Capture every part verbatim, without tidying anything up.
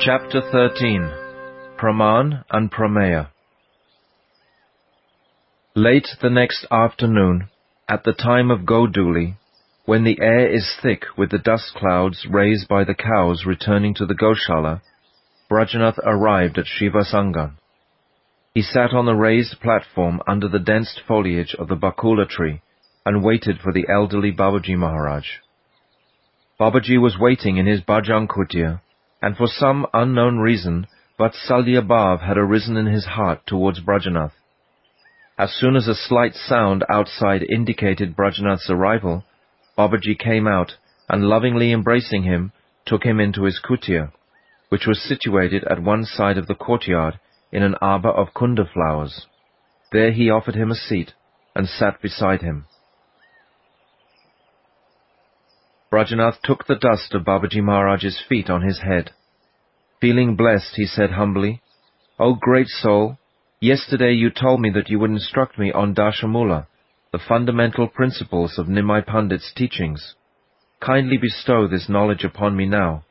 Chapter thirteen. Praman and Prameya. Late the next afternoon, at the time of Goduli, when the air is thick with the dust clouds raised by the cows returning to the Goshala, Brajanath arrived at Shivasanga. He sat on the raised platform under the dense foliage of the Bakula tree and waited for the elderly Babaji Maharaj. Babaji was waiting in his Bhajang kutir, and for some unknown reason, Vatsalya Bhav had arisen in his heart towards Brajanath. As soon as a slight sound outside indicated Brajanath's arrival, Babaji came out and, lovingly embracing him, took him into his kutir, which was situated at one side of the courtyard in an arbor of kunda flowers. There he offered him a seat and sat beside him. Brajanath took the dust of Babaji Maharaj's feet on his head. Feeling blessed, he said humbly, "O great soul, yesterday you told me that you would instruct me on Dashamula, the fundamental principles of Nimai Pandit's teachings. Kindly bestow this knowledge upon me now."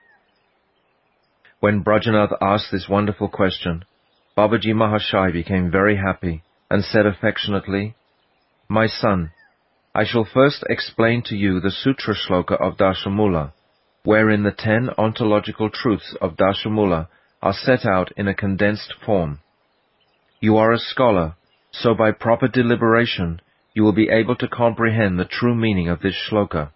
When Brajanath asked this wonderful question, Babaji Mahashai became very happy and said affectionately, "My son, I shall first explain to you the Sutra Shloka of Dashamula, wherein the ten ontological truths of Dashamula are set out in a condensed form. You are a scholar, so by proper deliberation you will be able to comprehend the true meaning of this shloka.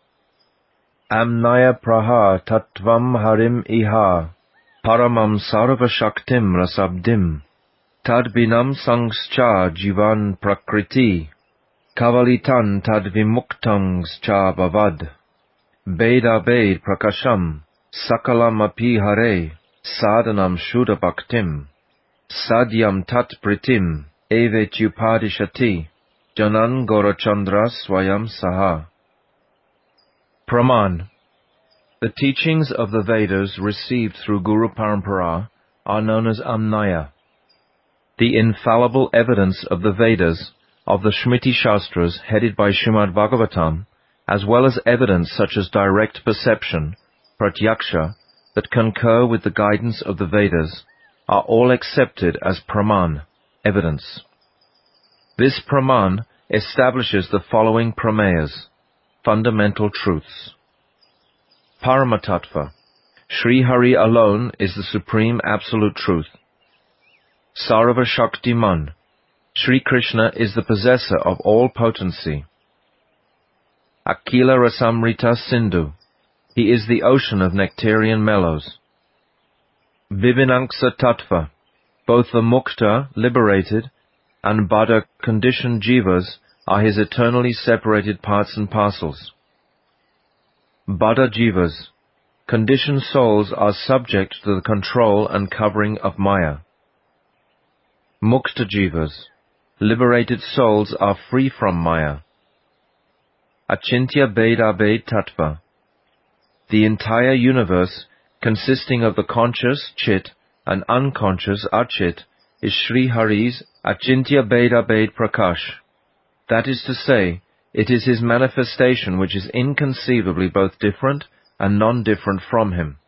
Amnaya praha tattvam harim iha, paramam sarva shaktim rasabdim, tadbinam sangscha jivan prakriti, kavalitan tadvimuktangs cha bavad, Beda Bed Prakasham, Sakalam Api Hare, Sadhanam Shuddha Bhaktim, Sadyam Tat Pritim, Eve Chupadishati, Janan Gorachandra Swayam Saha. Praman. The teachings of the Vedas received through Guru Parampara are known as Amnaya. The infallible evidence of the Vedas, of the Shmiti Shastras headed by Srimad Bhagavatam, as well as evidence such as direct perception, pratyaksha, that concur with the guidance of the Vedas, are all accepted as praman, evidence. This praman establishes the following prameyas, fundamental truths. Paramatattva. Sri Hari alone is the supreme absolute truth. Sarva Shaktiman. Sri Krishna is the possessor of all potency. Akila Rasamrita Sindhu. He is the ocean of nectarian mellows. Vibhinanksa Tattva. Both the Mukta, liberated, and Bada, conditioned jivas, are his eternally separated parts and parcels. Bada jivas. Conditioned souls are subject to the control and covering of Maya. Mukta jivas. Liberated souls are free from Maya. Achintya Beda Bed Tattva. The entire universe, consisting of the conscious Chit and unconscious Achit, is Sri Hari's Achintya Beda Bed Prakash. That is to say, it is his manifestation which is inconceivably both different and non-different from him.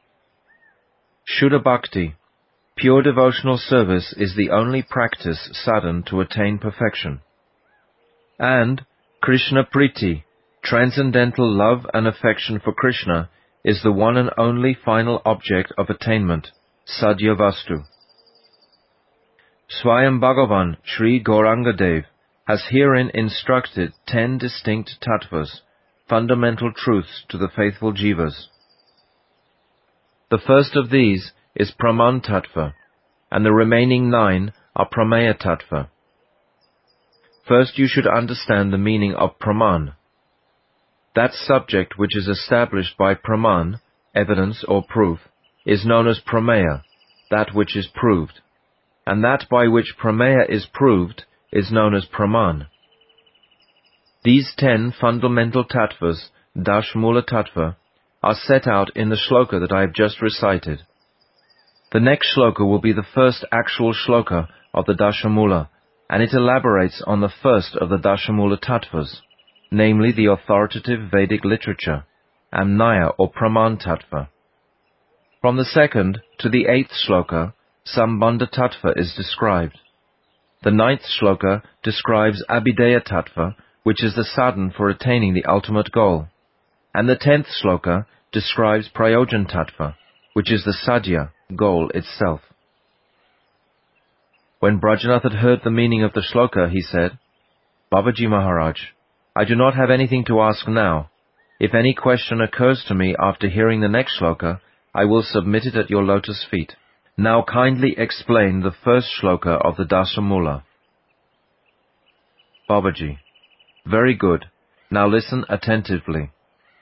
Shuddha Bhakti. Pure devotional service is the only practice sadhan to attain perfection. And Krishna Priti, transcendental love and affection for Krishna, is the one and only final object of attainment, Sadhya Vastu. Swayam Bhagavan Sri Gauranga Dev has herein instructed ten distinct tattvas, fundamental truths to the faithful jivas. The first of these is Praman Tattva, and the remaining nine are Prameya Tattva. First you should understand the meaning of Praman. That subject which is established by Praman, evidence or proof, is known as Prameya, that which is proved, and that by which Prameya is proved is known as Praman. These ten fundamental tattvas, Dashmula Tattva, are set out in the shloka that I have just recited. The next shloka will be the first actual shloka of the Dashamula, and it elaborates on the first of the Dashamula Tattvas, namely the authoritative Vedic literature, Amnaya or Praman Tattva. From the second to the eighth shloka, Sambandha Tattva is described. The ninth shloka describes Abhideya Tattva, which is the sadhan for attaining the ultimate goal. And the tenth shloka describes Prayojan Tattva, which is the sadhya, goal itself. When Brajanath had heard the meaning of the shloka, he said, Babaji Maharaj, I do not have anything to ask now. If any question occurs to me after hearing the next shloka, I will submit it at your lotus feet. Now kindly explain the first shloka of the Dasamula. Babaji, very good. Now listen attentively.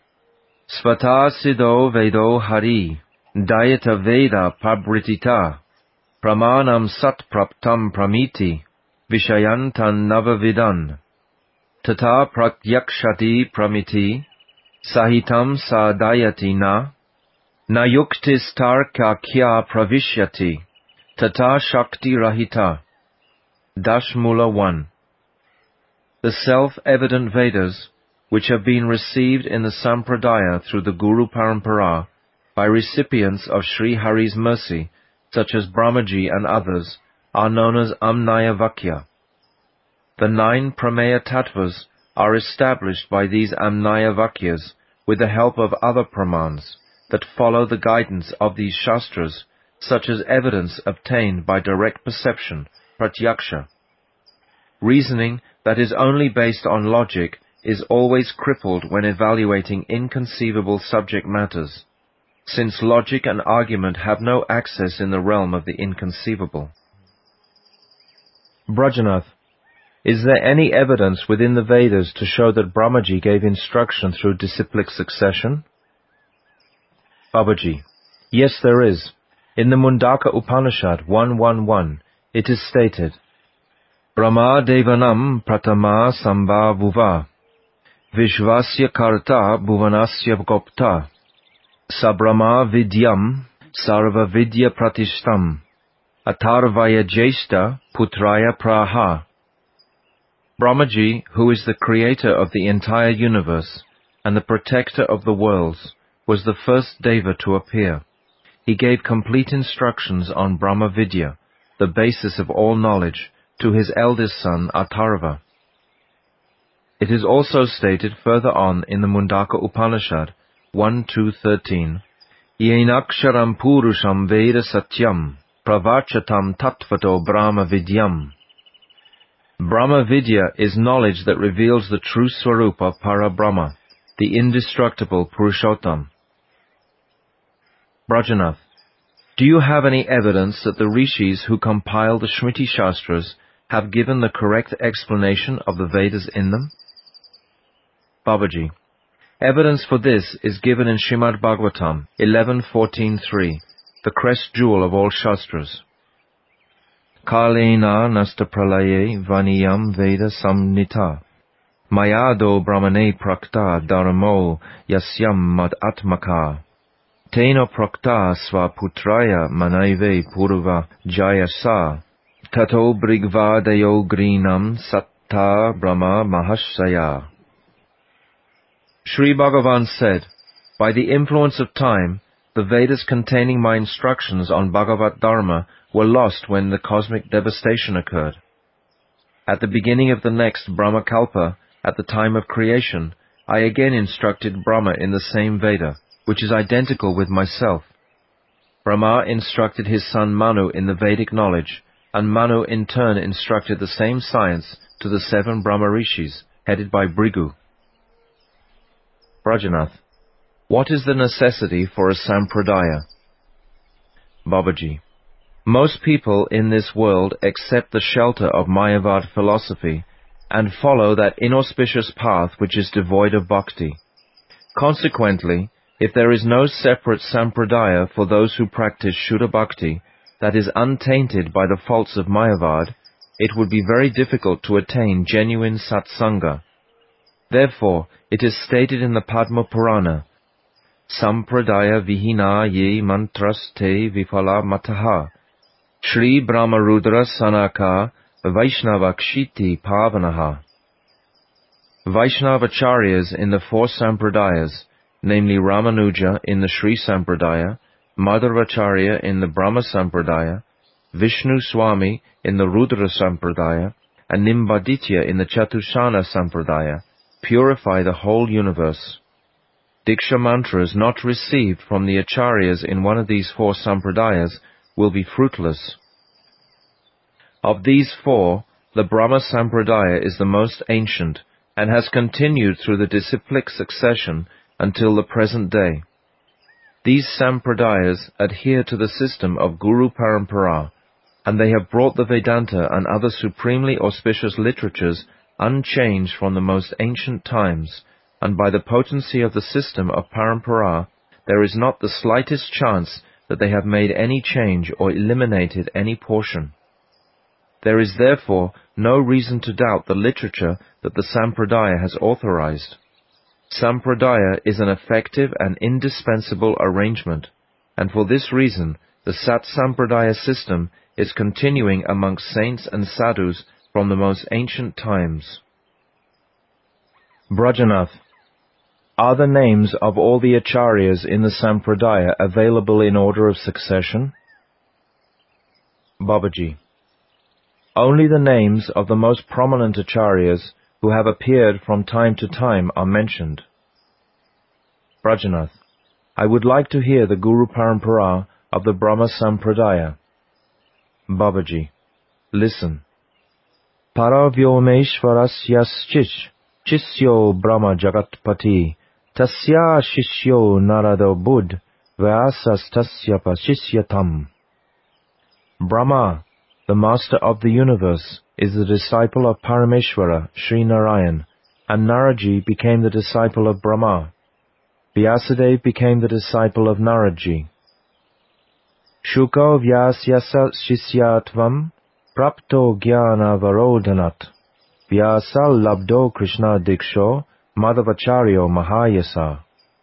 Svata Siddho Vedo Hari, Dayata Veda Pabritita, Pramanam Sat Praptam Pramiti, Vishayantan Navavidan, Tata Prakyakshati Pramiti, Sahitam Sadayati Na, Nayuktis Tarka Kya Pravishyati, Tata Shakti Rahita. Dashmula one. The self-evident Vedas, which have been received in the Sampradaya through the Guru Parampara by recipients of Sri Hari's mercy, such as Brahmaji and others, are known as Amnaya Vakya. The nine Prameya Tattvas are established by these Amnaya Vakyas with the help of other Pramans that follow the guidance of these Shastras, such as evidence obtained by direct perception, pratyaksha. Reasoning that is only based on logic is always crippled when evaluating inconceivable subject matters, since logic and argument have no access in the realm of the inconceivable. Brajanath, is there any evidence within the Vedas to show that Brahmaji gave instruction through disciplic succession? Babaji, yes there is. In the Mundaka Upanishad one eleven, it is stated, Brahma Devanam Pratama Sambhavuva, Vishvasya Karta Bhuvanasya Gopta, Sabrahma Vidyam Sarva Vidya Pratishtam, Atharvaya Jeshta Putraya Praha. Brahmaji, who is the creator of the entire universe and the protector of the worlds, was the first Deva to appear. He gave complete instructions on Brahma Vidya, the basis of all knowledge, to his eldest son Atharva. It is also stated further on in the Mundaka Upanishad one two thirteen, Yenaksharam Purusham Veda Satyam Pravachatam Tattvato Brahma Vidyam. Brahma Vidya is knowledge that reveals the true Swarupa Parabrahma, the indestructible Purushottam. Brajanath, do you have any evidence that the rishis who compiled the Shmriti Shastras have given the correct explanation of the Vedas in them? Babaji, evidence for this is given in Srimad Bhagavatam eleven fourteen three, the crest jewel of all Shastras. Kalena nasta pralaye vaniyam veda samnita, mayado brahmane prakta dharmo yasyam mad atmaka, tena prakta svaputraya manaive purva jayasa, tato brigvadayo grinam satta brahma mahashaya. Sri Bhagavan said, by the influence of time, the Vedas containing my instructions on Bhagavat Dharma were lost when the cosmic devastation occurred. At the beginning of the next Brahma Kalpa, at the time of creation, I again instructed Brahma in the same Veda, which is identical with myself. Brahma instructed his son Manu in the Vedic knowledge, and Manu in turn instructed the same science to the seven Brahma Rishis, headed by Bhrigu. Brajanath, what is the necessity for a sampradaya? Babaji, most people in this world accept the shelter of Mayavad philosophy and follow that inauspicious path which is devoid of bhakti. Consequently, if there is no separate sampradaya for those who practice Shuddha Bhakti that is untainted by the faults of Mayavad, it would be very difficult to attain genuine satsanga. Therefore, it is stated in the Padma Purana, Sampradaya Vihina Ye Mantras Te Viphala Mataha, Shri Brahmarudra Sanaka Vaishnavakshiti Pavanaha. Vaishnavacharyas in the four Sampradayas, namely Ramanuja in the Sri Sampradaya, Madhvacharya in the Brahma Sampradaya, Vishnu Swami in the Rudra Sampradaya, and Nimbaditya in the Chatusana Sampradaya purify the whole universe. Diksha mantras not received from the acharyas in one of these four sampradayas will be fruitless. Of these four, the Brahma Sampradaya is the most ancient and has continued through the disciplic succession until the present day. These sampradayas adhere to the system of Guru Parampara, and they have brought the Vedanta and other supremely auspicious literatures unchanged from the most ancient times, and by the potency of the system of Parampara, there is not the slightest chance that they have made any change or eliminated any portion. There is therefore no reason to doubt the literature that the Sampradaya has authorized. Sampradaya is an effective and indispensable arrangement, and for this reason the Sat Sampradaya system is continuing amongst saints and sadhus from the most ancient times. Brajanath. Are the names of all the acharyas in the Sampradaya available in order of succession? Babaji. Only the names of the most prominent acharyas who have appeared from time to time are mentioned. Brajanath. I would like to hear the Guru Parampara of the Brahma Sampradaya. Babaji. Listen. Paravyomeshvarasyaschish chisyo Brahma Jagatpati tasya shishyo Narada Buddh vyasas tasya pasishyatam. Brahma, the master of the universe, is the disciple of Parameshvara, Sri Narayan, and Naraji became the disciple of Brahma. Vyasadeva became the disciple of Naraji. Shuko Vyasyasa Shishyatvam Prapto Jnana Varodhanat Vyasal Labdo Krishna Diksho Madhavacharyo Mahayasa.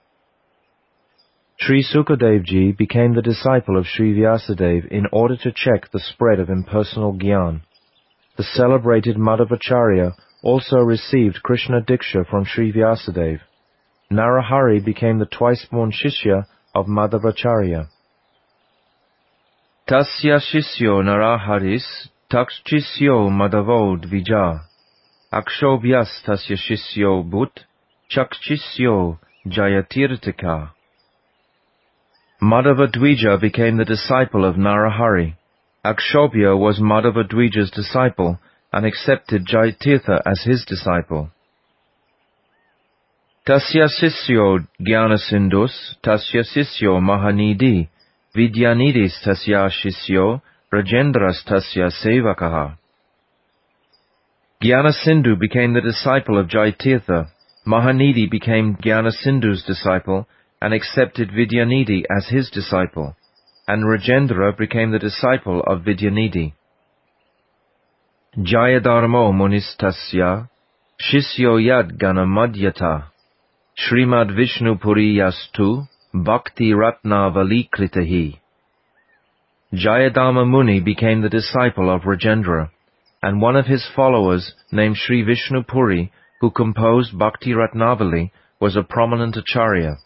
Sri Sukadevji became the disciple of Sri Vyasadeva in order to check the spread of impersonal Gyan. The celebrated Madhavacharya also received Krishna Diksha from Sri Vyasadeva. Narahari became the twice-born Shishya of Madhavacharya. Tasya Shishyo Naraharis Takshishyo Madhavo Dvija Akshobhyas Tasya Shishyo Bhut Chakshishyo Jayatirtika. Madhavadvija became the disciple of Narahari. Akshobhya was Madhavadvija's disciple and accepted Jayatirtha as his disciple. Tasya Sisyo Jnanasindhus Tasya Sisyo Mahanidhi Vidyanidhis Tasya Shisyo Rajendras Tasya Sevakaha. Jnanasindhu became the disciple of Jayatirtha. Mahanidhi became Jnanasindhu's disciple and accepted Vidyanidhi as his disciple, and Rajendra became the disciple of Vidyanidhi. Jayadharmo Munistasya Shishyo Yad Ganamadhyata Srimad Vishnu Puri Yastu Bhakti Ratna Valikritahi. Jayadharma Muni became the disciple of Rajendra, and one of his followers, named Sri Vishnu Puri, who composed Bhakti Ratnavali, was a prominent acharya.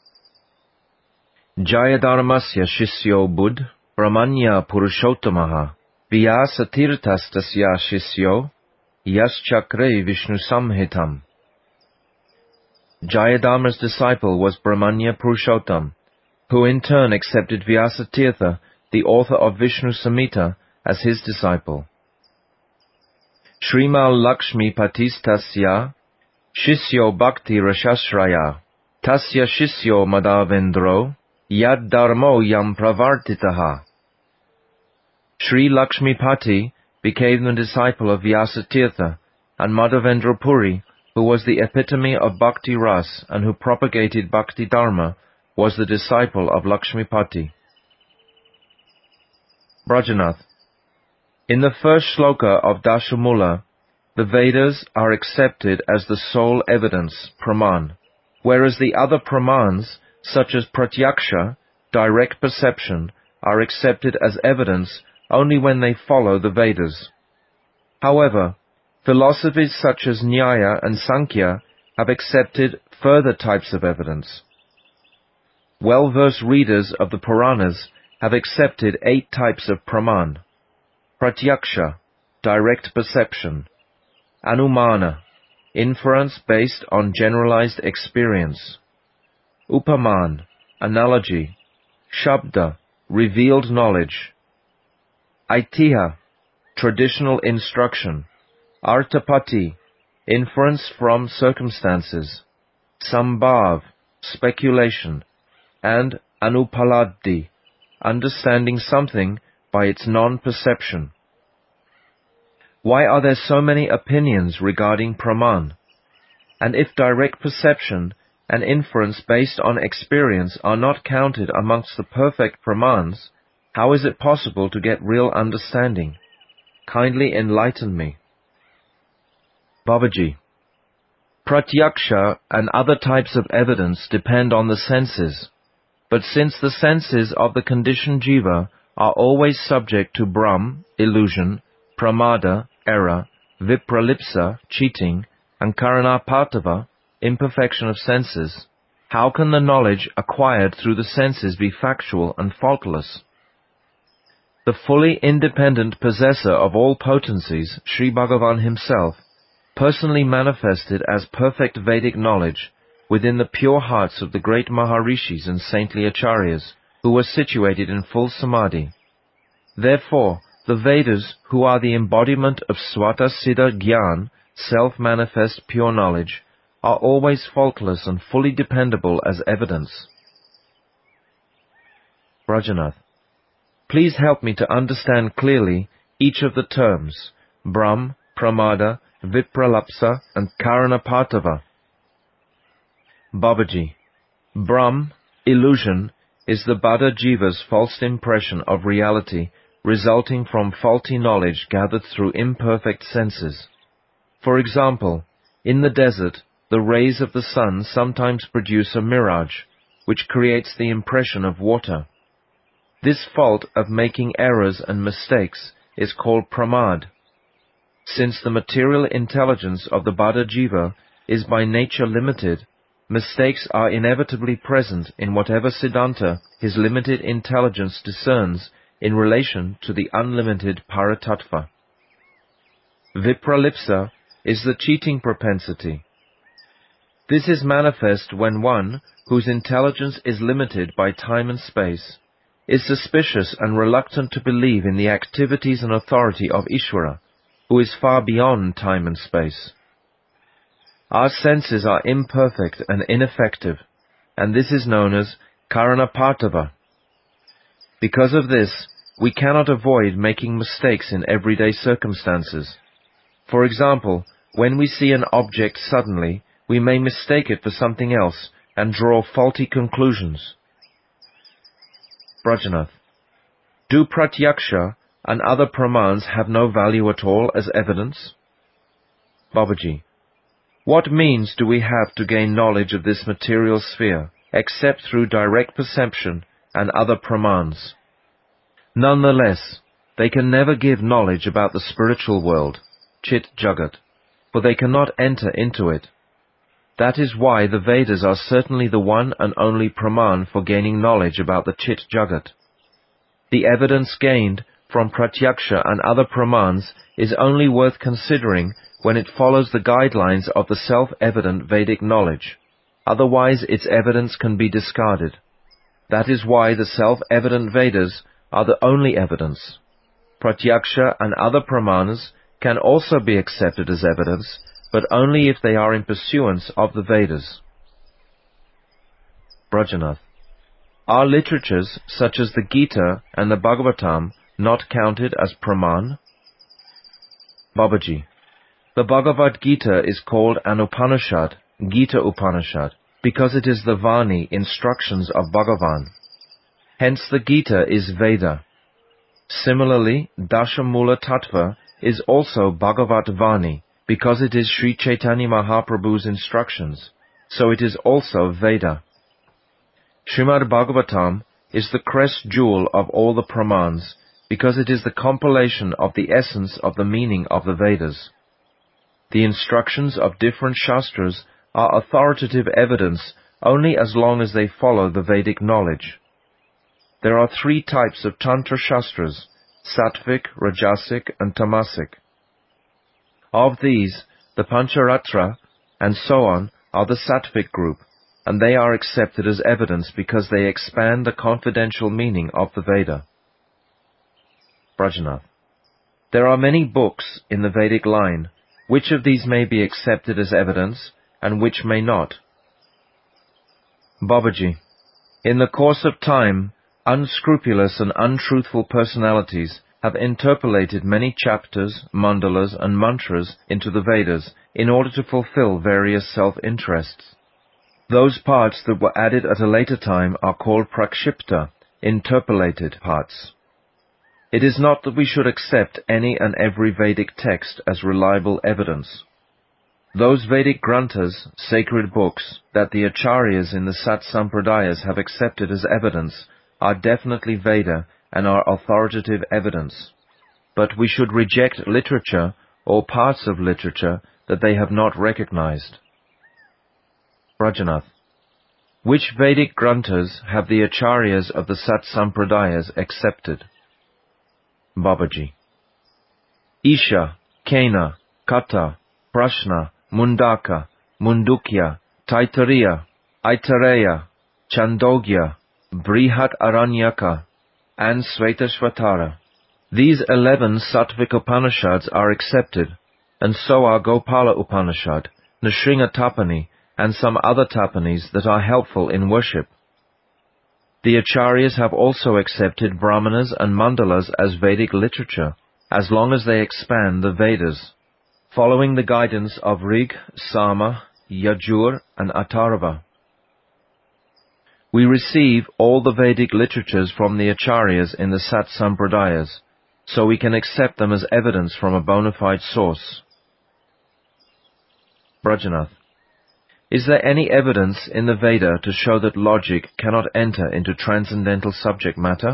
Jayadharmasya Shishyo Buddh Brahmanya Purushottamaha Vyasatirthas Tasya Shishyo Yaschakre Vishnu Samhitam. Jayadharma's disciple was Brahmanya Purushottam, who in turn accepted Vyasatirtha, the author of Vishnu Samhita, as his disciple. Shrimal Lakshmi Patistasya Shishyo Bhakti Rashashraya Tasya Shishyo Madhavendro Yad Dharmo Yam Pravartitaha. Sri Lakshmi Pati became the disciple of Vyasatirtha, and Madhavendra Puri, who was the epitome of Bhakti Ras and who propagated Bhakti Dharma, was the disciple of Lakshmipati. Brajanath. In the first shloka of Dashamula, the Vedas are accepted as the sole evidence, praman, whereas the other pramans, such as pratyaksha, direct perception, are accepted as evidence only when they follow the Vedas. However, philosophies such as Nyaya and Sankhya have accepted further types of evidence. Well-versed readers of the Puranas have accepted eight types of praman. Pratyaksha, direct perception. Anumana, inference based on generalized experience. Upaman, analogy. Shabda, revealed knowledge. Aitiha, traditional instruction. Artapati, inference from circumstances. Sambhav, speculation. And Anupaladhi, understanding something by its non-perception. Why are there so many opinions regarding praman? And if direct perception and inference based on experience are not counted amongst the perfect pramans, how is it possible to get real understanding? Kindly enlighten me. Babaji, Pratyaksha and other types of evidence depend on the senses, but since the senses of the conditioned jiva are always subject to Brahm, illusion, Pramada, error, Vipralipsa, cheating, and Karanapatava, imperfection of senses, how can the knowledge acquired through the senses be factual and faultless? The fully independent possessor of all potencies, Sri Bhagavan himself, personally manifested as perfect Vedic knowledge within the pure hearts of the great Maharishis and saintly Acharyas, who were situated in full samadhi. Therefore, the Vedas, who are the embodiment of Swata Siddha Gyan, self-manifest pure knowledge, are always faultless and fully dependable as evidence. Brajanath, please help me to understand clearly each of the terms, Brahm, Pramada, Vipralapsa, and Karanapatava. Babaji, Brahm, illusion, is the Bada Jiva's false impression of reality resulting from faulty knowledge gathered through imperfect senses. For example, in the desert, the rays of the sun sometimes produce a mirage, which creates the impression of water. This fault of making errors and mistakes is called pramad. Since the material intelligence of the Bada Jiva is by nature limited, mistakes are inevitably present in whatever Siddhanta his limited intelligence discerns in relation to the unlimited Paratattva. Vipralipsa is the cheating propensity. This is manifest when one, whose intelligence is limited by time and space, is suspicious and reluctant to believe in the activities and authority of Ishvara, who is far beyond time and space. Our senses are imperfect and ineffective, and this is known as Karanapatava. Because of this, we cannot avoid making mistakes in everyday circumstances. For example, when we see an object suddenly, we may mistake it for something else and draw faulty conclusions. Brajanath, do Pratyaksha and other pramans have no value at all as evidence? Babaji, what means do we have to gain knowledge of this material sphere, except through direct perception and other pramans? Nonetheless, they can never give knowledge about the spiritual world, Chit Jagat, for they cannot enter into it. That is why the Vedas are certainly the one and only praman for gaining knowledge about the Chit Jagat. The evidence gained from Pratyaksha and other pramans is only worth considering when it follows the guidelines of the self-evident Vedic knowledge. Otherwise, its evidence can be discarded. That is why the self-evident Vedas are the only evidence. Pratyaksha and other pramanas can also be accepted as evidence, but only if they are in pursuance of the Vedas. Brajanath, are literatures such as the Gita and the Bhagavatam not counted as praman? Babaji, the Bhagavad Gita is called an Upanishad, Gita Upanishad, because it is the Vani, instructions of Bhagavan. Hence the Gita is Veda. Similarly, Dashamula Tattva is also Bhagavat Vani, because it is Sri Chaitanya Mahaprabhu's instructions, so it is also Veda. Srimad Bhagavatam is the crest jewel of all the pramans, because it is the compilation of the essence of the meaning of the Vedas. The instructions of different shastras are authoritative evidence only as long as they follow the Vedic knowledge. There are three types of Tantra Shastras: Sattvic, Rajasic, and Tamasic. Of these, the Pancharatra and so on are the Sattvic group, and they are accepted as evidence because they expand the confidential meaning of the Veda. Brajanath. There are many books in the Vedic line. Which of these may be accepted as evidence, and which may not? Babaji. In the course of time, unscrupulous and untruthful personalities have interpolated many chapters, mandalas, and mantras into the Vedas in order to fulfill various self-interests. Those parts that were added at a later time are called prakshipta, interpolated parts. It is not that we should accept any and every Vedic text as reliable evidence. Those Vedic granthas, sacred books, that the acharyas in the Sat Sampradayas have accepted as evidence are definitely Veda and are authoritative evidence. But we should reject literature or parts of literature that they have not recognized. Brajanath. Which Vedic granthas have the acharyas of the Sat Sampradayas accepted? Babaji. Isha, Kena, Kata, Prashna, Mundaka, Mundukya, Taittiriya, Aitareya, Chandogya, Brihat Aranyaka, and Svetashvatara. These eleven Sattvic Upanishads are accepted, and so are Gopala Upanishad, Nrsinga Tapani, and some other Tapanis that are helpful in worship. The acharyas have also accepted Brahmanas and Mandalas as Vedic literature, as long as they expand the Vedas, following the guidance of Rig, Sama, Yajur, and Atharva. We receive all the Vedic literatures from the acharyas in the Sat Sampradayas, so we can accept them as evidence from a bona fide source. Brajanath. Is there any evidence in the Veda to show that logic cannot enter into transcendental subject matter?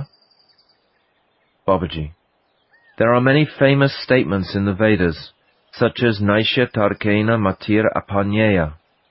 Babaji. There are many famous statements in the Vedas, such as Naisya Tarkena Matir Apanyeya.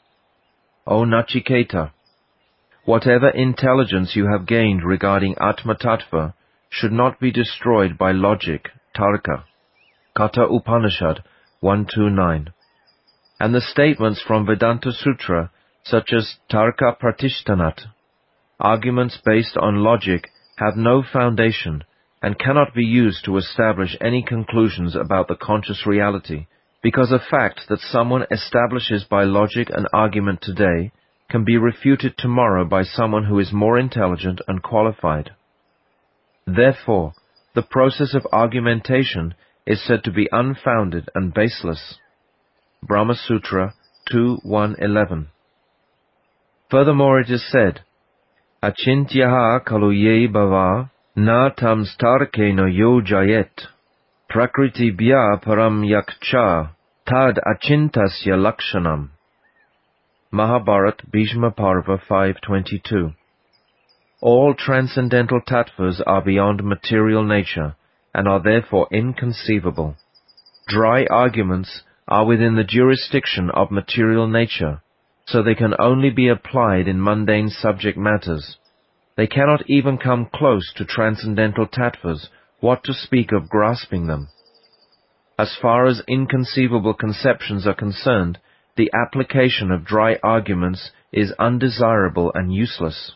O Nachiketa, whatever intelligence you have gained regarding Atma Tattva should not be destroyed by logic, Tarka. Kata Upanishad one twenty-nine. And the statements from Vedanta Sutra, such as Tarka Pratishtanat, arguments based on logic, have no foundation and cannot be used to establish any conclusions about the conscious reality, because a fact that someone establishes by logic an argument today can be refuted tomorrow by someone who is more intelligent and qualified. Therefore, the process of argumentation is said to be unfounded and baseless. Brahma Sutra two one eleven. Furthermore, it is said, Achintyaha kaluye bhava na tam starkeno yo jayet prakriti bhya param yakcha tad achintasya lakshanam. Mahabharat Bhishma Parva five twenty-two. All transcendental tattvas are beyond material nature and are therefore inconceivable. Dry arguments are within the jurisdiction of material nature, so they can only be applied in mundane subject matters. They cannot even come close to transcendental tattvas, what to speak of grasping them. As far as inconceivable conceptions are concerned, the application of dry arguments is undesirable and useless.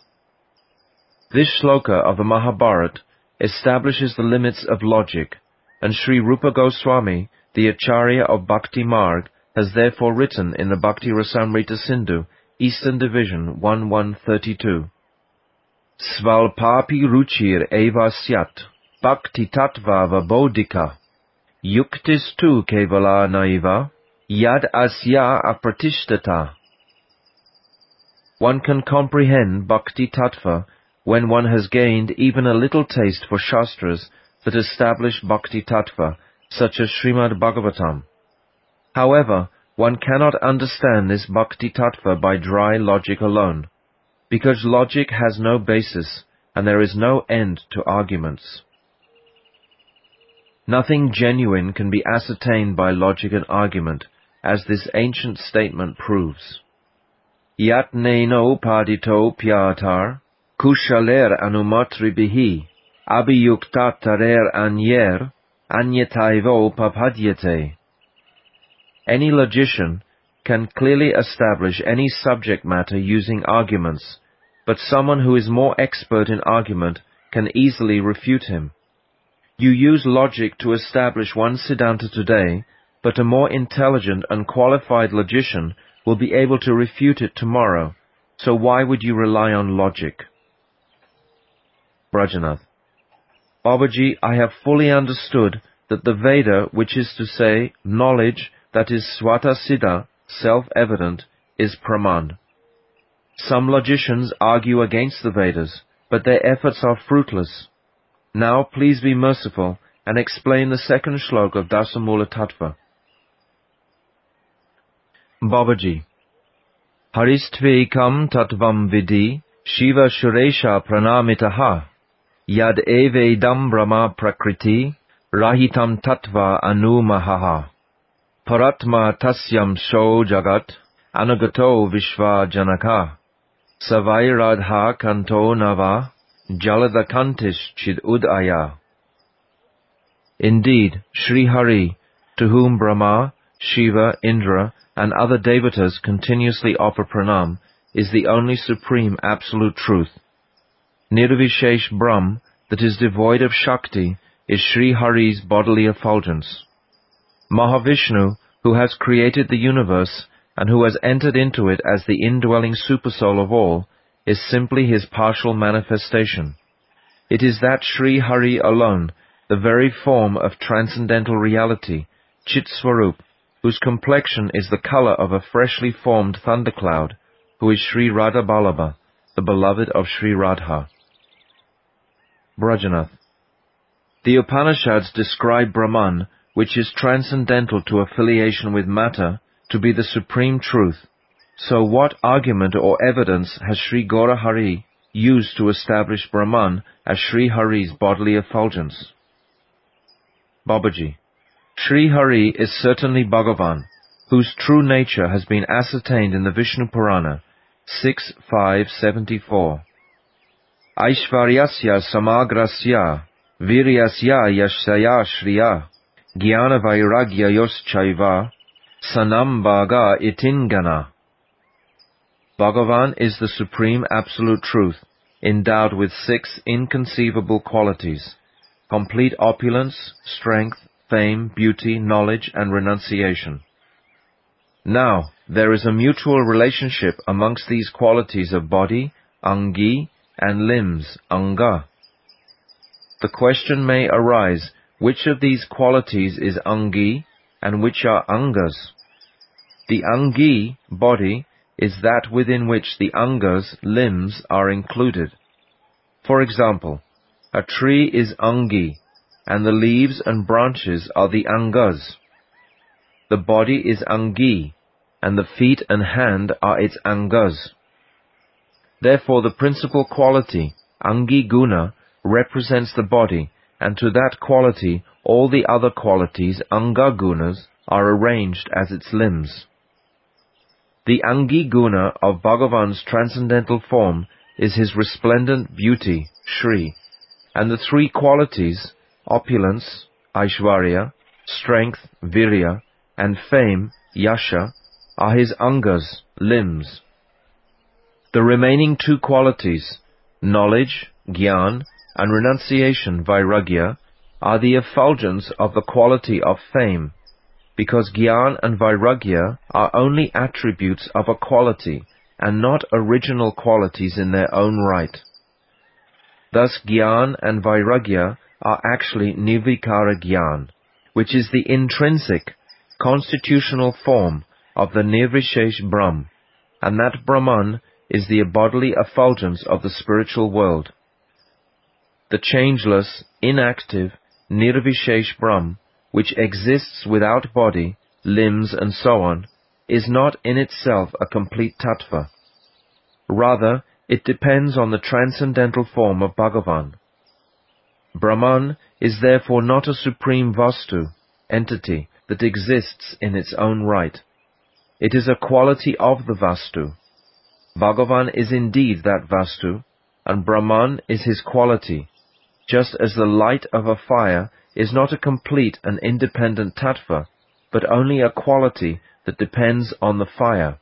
This shloka of the Mahabharat establishes the limits of logic, and Sri Rupa Goswami, the Acharya of Bhakti Marg, has therefore written in the Bhakti Rasamrita Sindhu, Eastern Division eleven thirty-two, Svalpapi ruchir eva syat, bhakti tattva vabodhika, yuktis tu kevala naiva, yad asya apratishtata. One can comprehend Bhakti Tattva when one has gained even a little taste for Shastras that establish Bhakti Tattva, such as Srimad Bhagavatam. However, one cannot understand this Bhakti Tattva by dry logic alone, because logic has no basis and there is no end to arguments. Nothing genuine can be ascertained by logic and argument, as this ancient statement proves. Yatneno padito pyatar, kushaler anumatribihi, abhiyuktatarer anyer, anyataivo papadyate. Any logician can clearly establish any subject matter using arguments, but someone who is more expert in argument can easily refute him. You use logic to establish one Siddhanta today, but a more intelligent and qualified logician will be able to refute it tomorrow, so why would you rely on logic? Brajanath. Babaji, I have fully understood that the Veda, which is to say, knowledge that is swata siddha, self-evident, is Praman. Some logicians argue against the Vedas, but their efforts are fruitless. Now please be merciful and explain the second shloka of Dasamula Tattva. Babaji. Haristvekam tattvam vidi, Shiva Shuresha pranamitaha, Yad evedam brahma prakriti, Rahitam tattva anumahaha. Paratma tasyam sho jagat, Anagato vishva janaka, Savairadha kanto nava, Jaladakantish chid udaya. Indeed, Sri Hari, to whom Brahma, Shiva, Indra, and other devatas continuously offer pranam, is the only supreme absolute truth. Nirvishesh Brahm, that is devoid of Shakti, is Sri Hari's bodily effulgence. Mahavishnu, who has created the universe and who has entered into it as the indwelling supersoul of all, is simply his partial manifestation. It is that Sri Hari alone, the very form of transcendental reality, Chit Swarup, whose complexion is the color of a freshly formed thundercloud, who is Sri Radha Ballabha, the beloved of Sri Radha. Brajanath. The Upanishads describe Brahman, which is transcendental to affiliation with matter, to be the supreme truth. So what argument or evidence has Sri Gaurahari used to establish Brahman as Sri Hari's bodily effulgence? Babaji. Sri Hari is certainly Bhagavan, whose true nature has been ascertained in the Vishnu Purana, six five seventy-four. Aishvaryasya samagrasya, viryasya yashaya shriya, jnana vairagya yoschaiva, sanam bhaga itingana. Bhagavan is the supreme absolute truth, endowed with six inconceivable qualities: complete opulence, strength, fame, beauty, knowledge, and renunciation. Now, there is a mutual relationship amongst these qualities of body, angi, and limbs, anga. The question may arise, which of these qualities is angi, and which are angas? The angi, body, is that within which the angas, limbs, are included. For example, a tree is angi, and the leaves and branches are the angas. The body is angi, and the feet and hand are its angas. Therefore the principal quality, angi guna, represents the body, and to that quality all the other qualities, anga gunas, are arranged as its limbs. The angi guna of Bhagavan's transcendental form is his resplendent beauty, Shri, and the three qualities, opulence, Aishwarya, strength, Virya, and fame, Yasha, are his angas, limbs. The remaining two qualities, knowledge, Gyan, and renunciation, Vairagya, are the effulgence of the quality of fame, because Gyan and Vairagya are only attributes of a quality, and not original qualities in their own right. Thus Gyan and Vairagya are actually Nirvikara Gyan, which is the intrinsic, constitutional form of the Nirvishesh Brahm, and that Brahman is the bodily effulgence of the spiritual world. The changeless, inactive, Nirvishesh Brahm, which exists without body, limbs, and so on, is not in itself a complete tattva. Rather, it depends on the transcendental form of Bhagavan. Brahman is therefore not a supreme vastu, entity, that exists in its own right. It is a quality of the vastu. Bhagavan is indeed that Vastu, and Brahman is his quality, just as the light of a fire is not a complete and independent tattva, but only a quality that depends on the fire.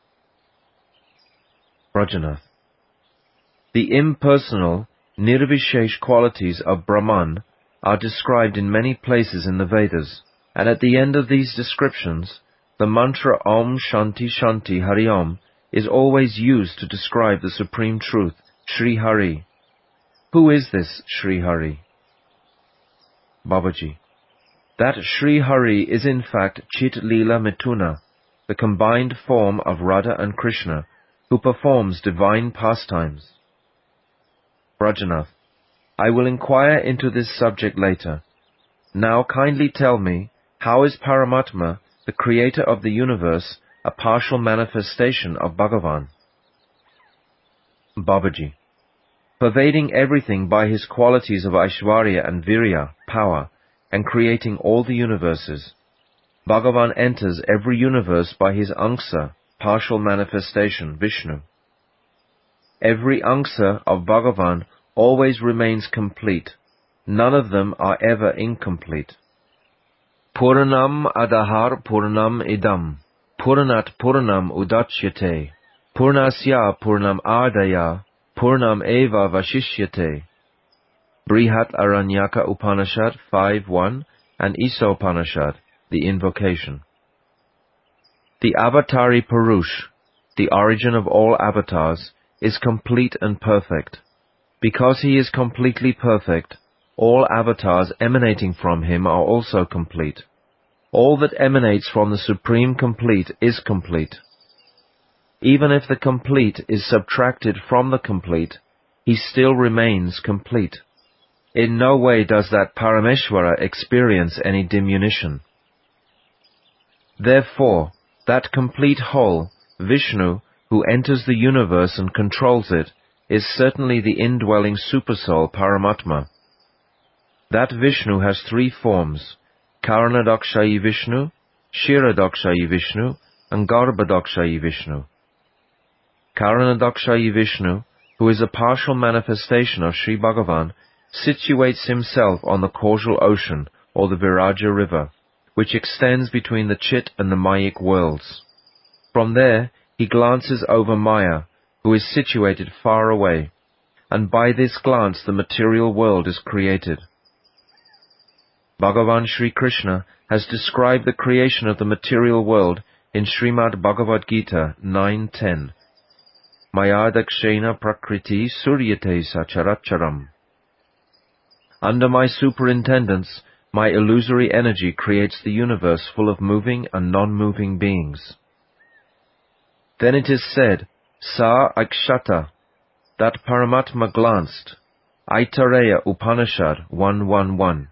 Rajanath. The impersonal, nirvishesh qualities of Brahman are described in many places in the Vedas, and at the end of these descriptions, the mantra Om Shanti Shanti Hari Om is always used to describe the supreme truth, Sri Hari. Who is this Sri Hari? Babaji. That Sri Hari is in fact Chit Leela Mituna, the combined form of Radha and Krishna, who performs divine pastimes. Rajanath. I will inquire into this subject later. Now kindly tell me, how is Paramatma, the creator of the universe, a partial manifestation of Bhagavan? Babaji. Pervading everything by his qualities of Aishwarya and Virya, power, and creating all the universes, Bhagavan enters every universe by his Angsa, partial manifestation, Vishnu. Every Angsa of Bhagavan always remains complete. None of them are ever incomplete. Purnam adahar purnam idam, purnat purnam udachyate, purnasya purnam ardaya, purnam eva vashishyate. Brihat Aranyaka Upanishad five one and Isopanishad, the invocation. The Avatari Purush, the origin of all avatars, is complete and perfect. Because he is completely perfect, all avatars emanating from him are also complete. All that emanates from the Supreme Complete is complete. Even if the complete is subtracted from the complete, he still remains complete. In no way does that Parameshwara experience any diminution. Therefore, that complete whole, Vishnu, who enters the universe and controls it, is certainly the indwelling Supersoul Paramatma. That Vishnu has three forms, Karanadakshayi Vishnu, Shiradakshayi Vishnu, and Garbhadakshayi Vishnu. Karanadakshayi Vishnu, who is a partial manifestation of Sri Bhagavan, situates himself on the causal ocean, or the Viraja river, which extends between the Chit and the Mayic worlds. From there, he glances over Maya, who is situated far away, and by this glance the material world is created. Bhagavan Sri Krishna has described the creation of the material world in Srimad Bhagavad Gita nine ten. Maya dakshena prakriti suryate sacharacharam. Under my superintendence, my illusory energy creates the universe full of moving and non-moving beings. Then it is said, Sa Akshata, that Paramatma glanced. Aitareya Upanishad one one one.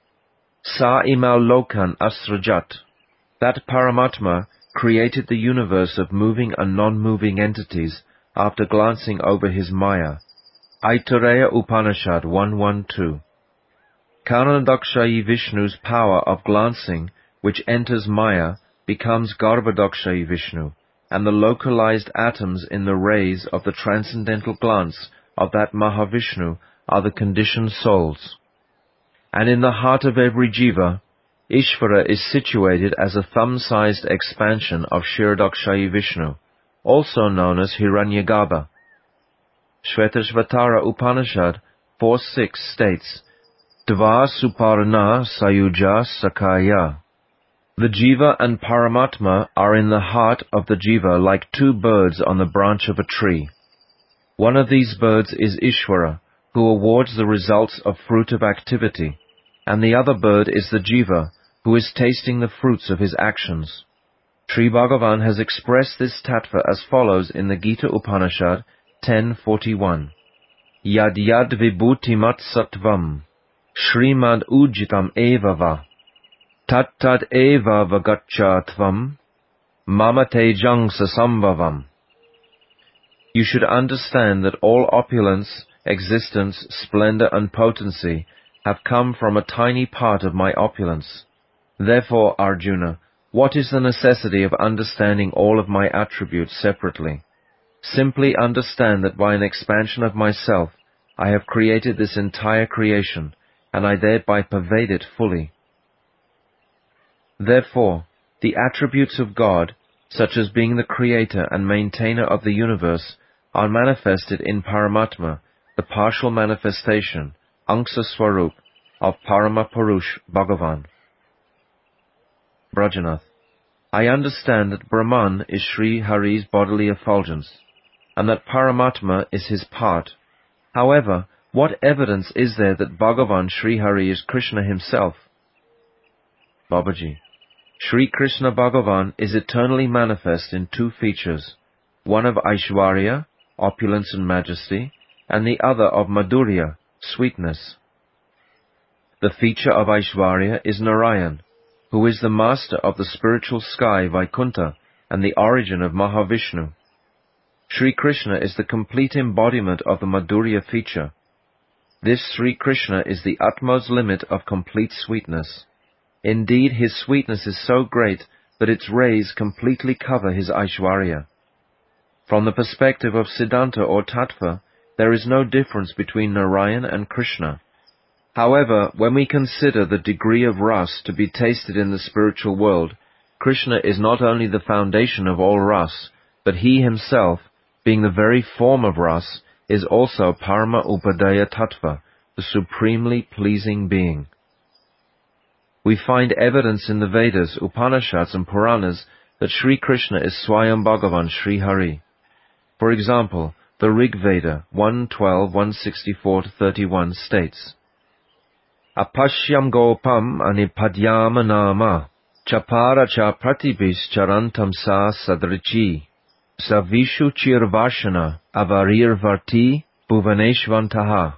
Sa Imal Lokan Asrajat, that Paramatma created the universe of moving and non-moving entities after glancing over his Maya. Aitareya Upanishad one one two. Karanadakshayi Vishnu's power of glancing, which enters Maya, becomes Garbhadakshayi Vishnu, and the localized atoms in the rays of the transcendental glance of that Mahavishnu are the conditioned souls. And in the heart of every jiva, Ishvara is situated as a thumb-sized expansion of Shiradakshayi Vishnu, also known as Hiranyagarbha. Shvetashvatara Upanishad four six states, Dva Suparna Sayuja Sakaya. The jiva and Paramatma are in the heart of the jiva like two birds on the branch of a tree. One of these birds is Ishvara, who awards the results of fruit of activity, and the other bird is the jiva, who is tasting the fruits of his actions. Sri Bhagavan has expressed this tattva as follows in the Gita Upanishad ten forty-one. Yad yad vibhutimat sattvam, Shrimad ujitam eva va, tat tad eva vagaccha tvam, mama tejang sasambhavam. You should understand that all opulence, existence, splendor and potency have come from a tiny part of my opulence. Therefore, Arjuna, what is the necessity of understanding all of my attributes separately? Simply understand that by an expansion of myself, I have created this entire creation, and I thereby pervade it fully. Therefore, the attributes of God, such as being the creator and maintainer of the universe, are manifested in Paramatma, the partial manifestation, Angsa Swarup, of Paramapurush Bhagavan. Brajanath. I understand that Brahman is Sri Hari's bodily effulgence, and that Paramatma is his part. However, what evidence is there that Bhagavan Sri Hari is Krishna himself? Babaji. Sri Krishna Bhagavan is eternally manifest in two features, one of Aishwarya, opulence and majesty, and the other of Madhurya, sweetness. The feature of Aishwarya is Narayan, who is the master of the spiritual sky Vaikuntha and the origin of Mahavishnu. Sri Krishna is the complete embodiment of the Madhurya feature. This Sri Krishna is the utmost limit of complete sweetness. Indeed, his sweetness is so great that its rays completely cover his Aishwarya. From the perspective of Siddhanta or Tattva, there is no difference between Narayan and Krishna. However, when we consider the degree of ras to be tasted in the spiritual world, Krishna is not only the foundation of all ras, but he himself, being the very form of ras, is also Parama Upadaya Tattva, the supremely pleasing being. We find evidence in the Vedas, Upanishads and Puranas that Sri Krishna is Swayam Bhagavan Sri Hari. For example, the Rig Veda one twelve, one sixty-four to thirty-one states, Apashyam gopam anipadyama nama, chapara cha pratibis charantam sa sadrichi, savishu chirvashana avarir varti bhuvaneshvantaha.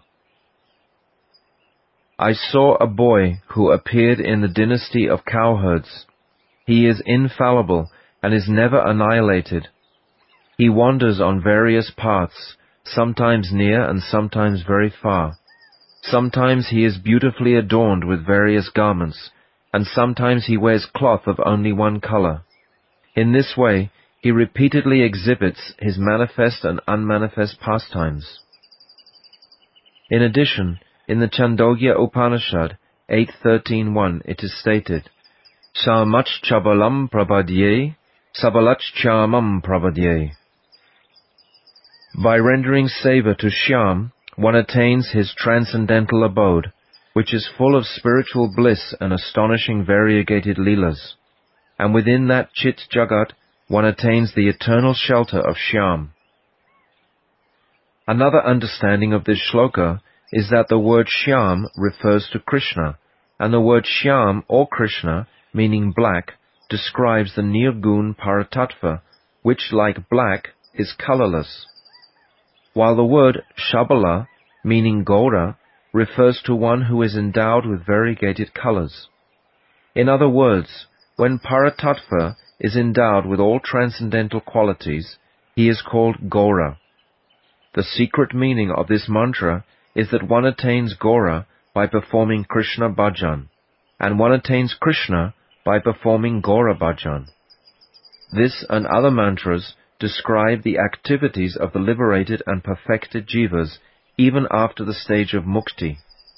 I saw a boy who appeared in the dynasty of cowherds. He is infallible and is never annihilated. He wanders on various paths, sometimes near and sometimes very far. Sometimes he is beautifully adorned with various garments, and sometimes he wears cloth of only one color. In this way, he repeatedly exhibits his manifest and unmanifest pastimes. In addition, in the Chandogya Upanishad eight thirteen one, it is stated, Samach chabalam prabhadye, sabalach chamam prabhadye. By rendering seva to Shyam, one attains his transcendental abode, which is full of spiritual bliss and astonishing variegated leelas. And within that Chit Jagat, one attains the eternal shelter of Shyam. Another understanding of this shloka is that the word Shyam refers to Krishna, and the word Shyam or Krishna, meaning black, describes the Nirgun Paratattva, which, like black, is colorless. While the word Shabala, meaning Gaura, refers to one who is endowed with variegated colors. In other words, when Paratattva is endowed with all transcendental qualities, he is called Gaura. The secret meaning of this mantra is that one attains Gaura by performing Krishna Bhajan, and one attains Krishna by performing Gaura Bhajan. This and other mantras describe the activities of the liberated and perfected jivas even after the stage of mukti.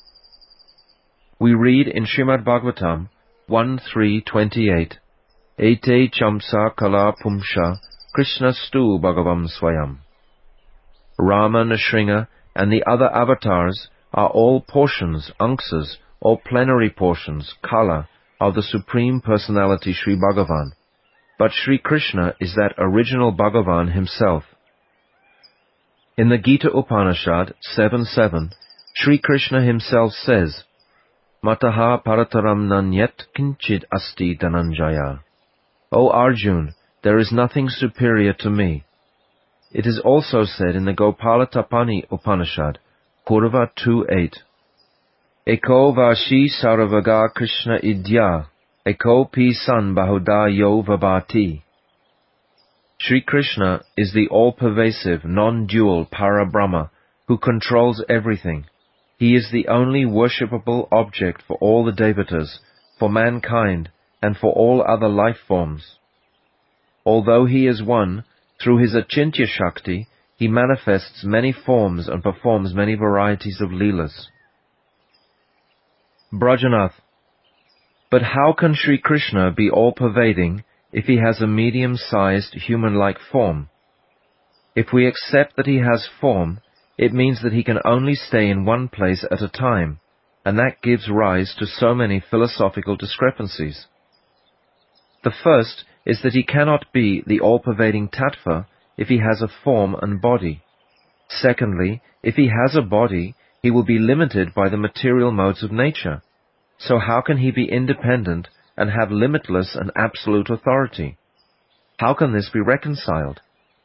We read in Srimad Bhagavatam one three twenty-eight, Ete chamsa kala pumsha Krishna stu Bhagavam Swayam. Rama, Nrsimha, and the other avatars are all portions, anksas, or plenary portions, kala, of the Supreme Personality Sri Bhagavan. But Sri Krishna is that original Bhagavan himself. In the Gita Upanishad seven seven, Sri Krishna himself says, Mataha parataram nanyet kinchid asti dhananjaya. O Arjun, there is nothing superior to me. It is also said in the Gopala Tapani Upanishad, Purva two eight, Eko vashi saravaga Krishna idya, Eko pi san bahuda yo vabhati. Sri Krishna is the all-pervasive, non-dual Parabrahma who controls everything. He is the only worshipable object for all the devatas, for mankind, and for all other life forms. Although he is one, Through his Achintya Shakti, he manifests many forms and performs many varieties of Leelas. Brajanath. But how can Sri Krishna be all-pervading if he has a medium-sized human-like form? If we accept that he has form, it means that he can only stay in one place at a time, and that gives rise to so many philosophical discrepancies. The first is that he cannot be the all-pervading tattva if he has a form and body. Secondly, if he has a body, he will be limited by the material modes of nature. So how can he be independent and have limitless and absolute authority? How can this be reconciled?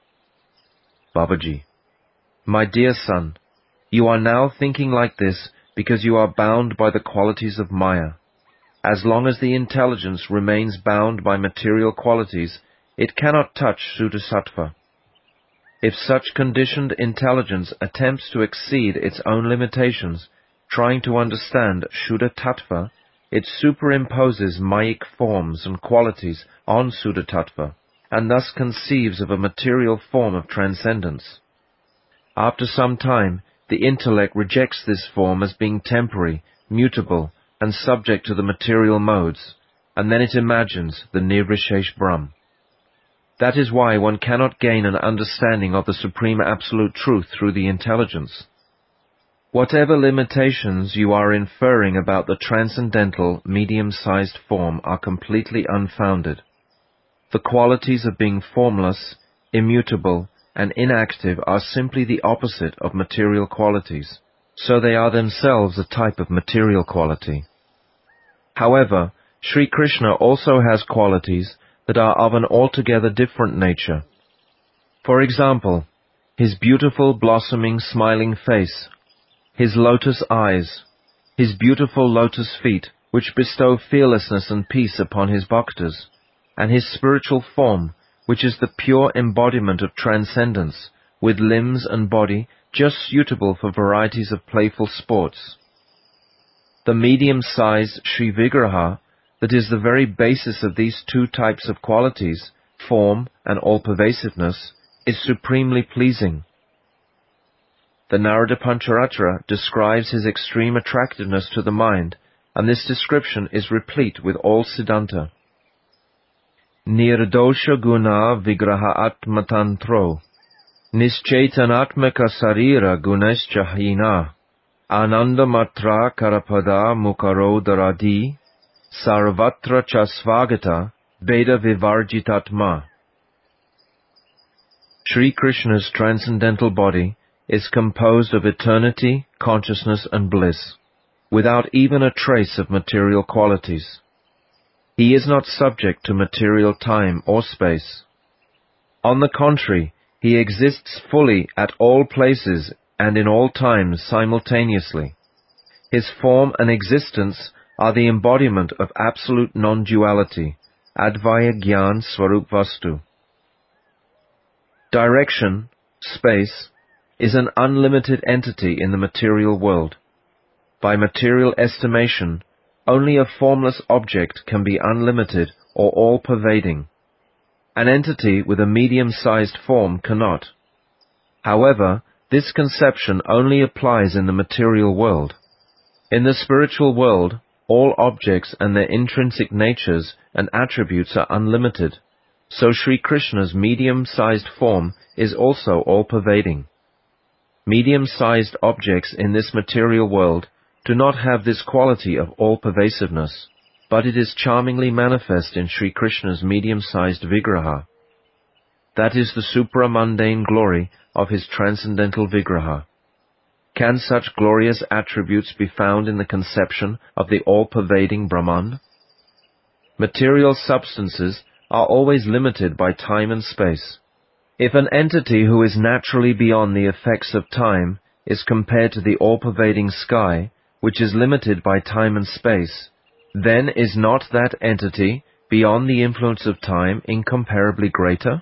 Babaji. My dear son, you are now thinking like this because you are bound by the qualities of Maya. As long as the intelligence remains bound by material qualities, it cannot touch Suddha-sattva. If such conditioned intelligence attempts to exceed its own limitations, trying to understand Shuddha-tattva, it superimposes Mayic forms and qualities on Suddha-tattva, and thus conceives of a material form of transcendence. After some time, the intellect rejects this form as being temporary, mutable, and subject to the material modes, and then it imagines the Nirvishesh Brahm. That is why one cannot gain an understanding of the Supreme Absolute Truth through the intelligence. Whatever limitations you are inferring about the transcendental, medium-sized form are completely unfounded. The qualities of being formless, immutable, and inactive are simply the opposite of material qualities, so they are themselves a type of material quality. However, Sri Krishna also has qualities that are of an altogether different nature. For example, his beautiful blossoming smiling face, his lotus eyes, his beautiful lotus feet, which bestow fearlessness and peace upon his bhaktas, and his spiritual form, which is the pure embodiment of transcendence, with limbs and body just suitable for varieties of playful sports. The medium-sized Sri Vigraha, that is the very basis of these two types of qualities, form and all-pervasiveness, is supremely pleasing. The Narada Pancharatra describes his extreme attractiveness to the mind, and this description is replete with all Siddhanta. Nirdosha guna vigraha atmatantro, nischaitanatmaka sarira gunaischa hina, ananda matra karapada mukarodaradi, sarvatra cha svagata, veda vivarjitatma. Sri Krishna's transcendental body is composed of eternity, consciousness and bliss, without even a trace of material qualities. He is not subject to material time or space. On the contrary, he exists fully at all places and in all times simultaneously. His form and existence are the embodiment of absolute non-duality, Advaya Gyan Swarup Vastu. Direction, space, is an unlimited entity in the material world. By material estimation, only a formless object can be unlimited or all-pervading. An entity with a medium-sized form cannot. However, this conception only applies in the material world. In the spiritual world, all objects and their intrinsic natures and attributes are unlimited, so Sri Krishna's medium-sized form is also all-pervading. Medium-sized objects in this material world do not have this quality of all-pervasiveness, but it is charmingly manifest in Sri Krishna's medium-sized Vigraha. That is the supramundane glory of his transcendental Vigraha. Can such glorious attributes be found in the conception of the all-pervading Brahman? Material substances are always limited by time and space. If an entity who is naturally beyond the effects of time is compared to the all-pervading sky, which is limited by time and space, then is not that entity, beyond the influence of time, incomparably greater?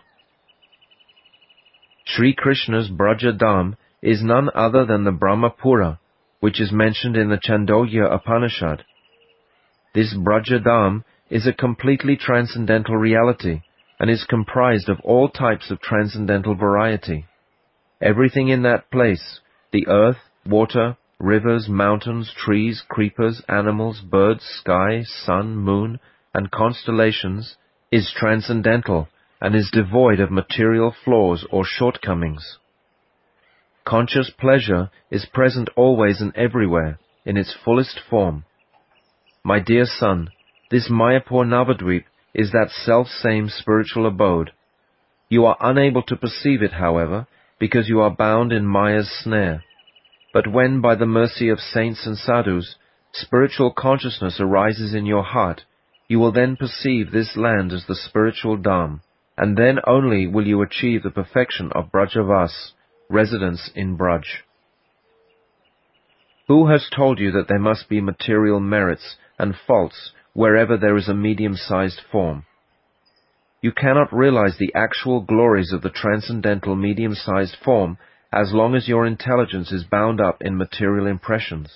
Sri Krishna's Braja Dham is none other than the Brahmapura, which is mentioned in the Chandogya Upanishad. This Braja Dham is a completely transcendental reality, and is comprised of all types of transcendental variety. Everything in that place, the earth, water, rivers, mountains, trees, creepers, animals, birds, sky, sun, moon, and constellations, is transcendental and is devoid of material flaws or shortcomings. Conscious pleasure is present always and everywhere, in its fullest form. My dear son, this Mayapur Navadvip is that self-same spiritual abode. You are unable to perceive it, however, because you are bound in Maya's snare. But when, by the mercy of saints and sadhus, spiritual consciousness arises in your heart, you will then perceive this land as the spiritual Dham, and then only will you achieve the perfection of Brajavas, residence in Braj. Who has told you that there must be material merits and faults wherever there is a medium-sized form? You cannot realize the actual glories of the transcendental medium-sized form as long as your intelligence is bound up in material impressions.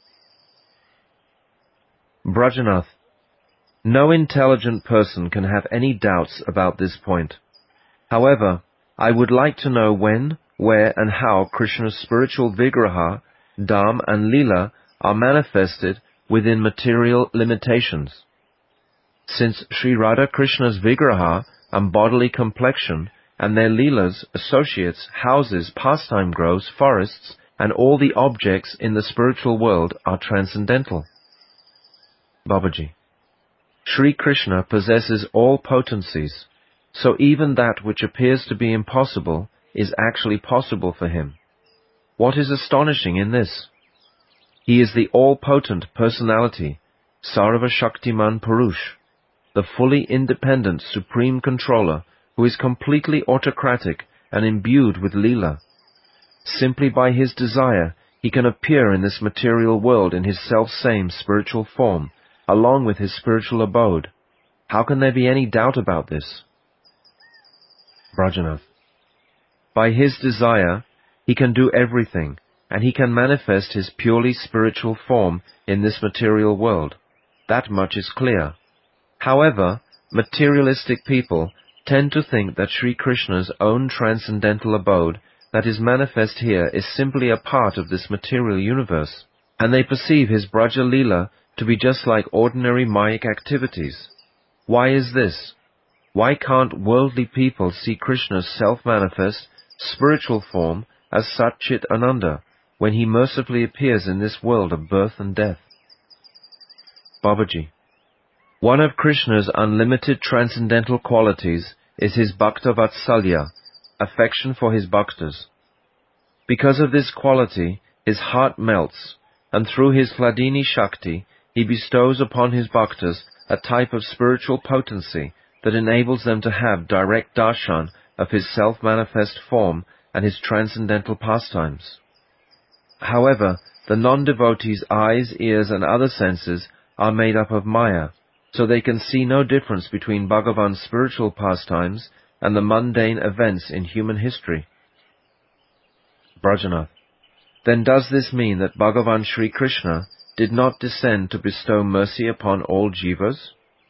Brajanath, no intelligent person can have any doubts about this point. However, I would like to know when, where, and how Krishna's spiritual Vigraha, Dham, and Leela are manifested within material limitations. Since Sri Radha Krishna's Vigraha and bodily complexion and their Leelas, associates, houses, pastime groves, forests, and all the objects in the spiritual world are transcendental. Babaji, Sri Krishna possesses all potencies, so even that which appears to be impossible is actually possible for him. What is astonishing in this? He is the all-potent personality, Sarva Shaktiman Purush, the fully independent supreme controller who is completely autocratic and imbued with Leela. Simply by his desire, he can appear in this material world in his self-same spiritual form, along with his spiritual abode. How can there be any doubt about this? Brajanath, by his desire, he can do everything, and he can manifest his purely spiritual form in this material world. That much is clear. However, materialistic people tend to think that Sri Krishna's own transcendental abode that is manifest here is simply a part of this material universe, and they perceive his Braja Leela to be just like ordinary Mayic activities. Why is this? Why can't worldly people see Krishna's self-manifest, spiritual form as Satchit Ananda, when he mercifully appears in this world of birth and death? Babaji, one of Krishna's unlimited transcendental qualities is his Bhakta Vatsalya, affection for his bhaktas. Because of this quality, his heart melts, and through his Hladini Shakti, he bestows upon his bhaktas a type of spiritual potency that enables them to have direct darshan of his self-manifest form and his transcendental pastimes. However, the non-devotee's eyes, ears, and other senses are made up of Maya, so they can see no difference between Bhagavan's spiritual pastimes and the mundane events in human history. Brajanath, then does this mean that Bhagavan Sri Krishna did not descend to bestow mercy upon all jivas?